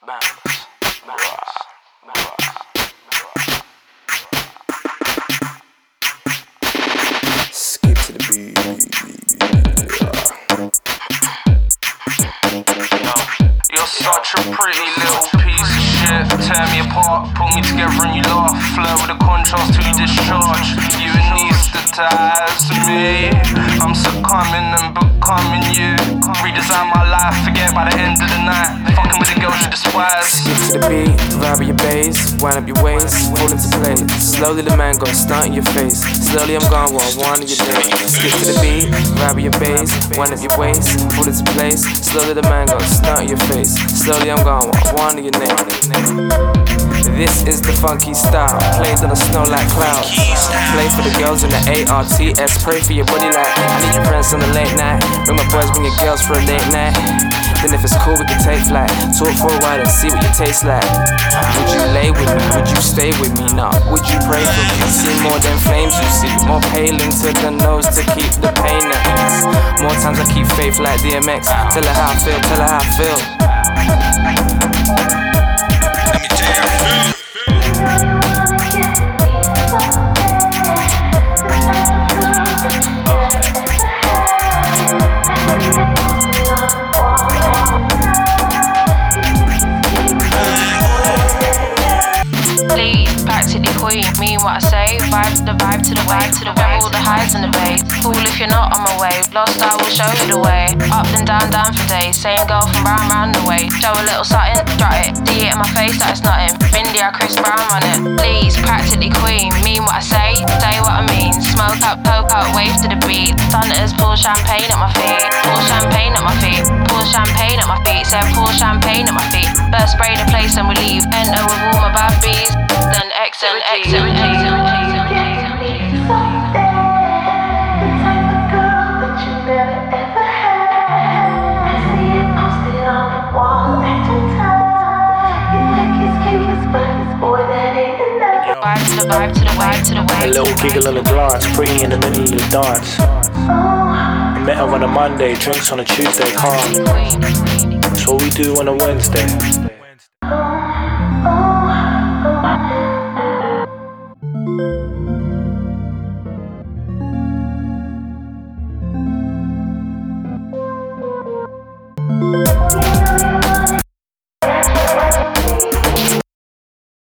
Skip to the beat. You're such a pretty little piece of shit. Tear me apart, pull me together and you laugh. Flirt with a contrast till you discharge. You anesthetize me. I'm succumbing and becoming you. Redesign my life, forget by the end of the night. Fucking with the girls you despise. Skip to the beat, vibe with your bass. Wind up your waist, fall into place. Slowly the man goes stunt in your face. Slowly I'm gone while one of your days. Skip to the beat, vibe with your bass. Wind up your waist, fall into place. Slowly the man goes stunt in your face. Slowly I'm gone while one of your names. This is the funky style, played on the snow like clouds. Play for the girls in the ARTS. Pray for your body like I need your friends on the late night. Bring my boys, bring your girls for a late night. Then if it's cool we can take flight. Talk for a while and see what you taste like. Would you lay with me? Would you stay with me? Nah. Would you pray for me? See more than flames you see. More paling to the nose to keep the pain at ease. More times I keep faith like DMX. Tell her how I feel, tell her how I feel. Please, practically queen, mean what I say. Vibe to the vibe to the vibe to the where all the highs and the bass. Cool if you're not on my wave. Lost I will show you the way. Up and down, down for days. Same girl from round the way. Show a little something, strut it. See it in my face that it's nothing. India, Chris Brown run it. Please, practically queen, mean what I say what I mean. Smoke up, poke out, wave to the beat. Stunters pour champagne at my feet. Pour champagne at my feet. Pour champagne at my feet. Said pour champagne at my feet. First spray the place and we leave. Enter with all my bad bees. Then exit. Vibe to the A little giggle and a glance, pretty in the middle of the dance. Met her on a Monday, drinks on a Tuesday, calm. That's what we do on a Wednesday.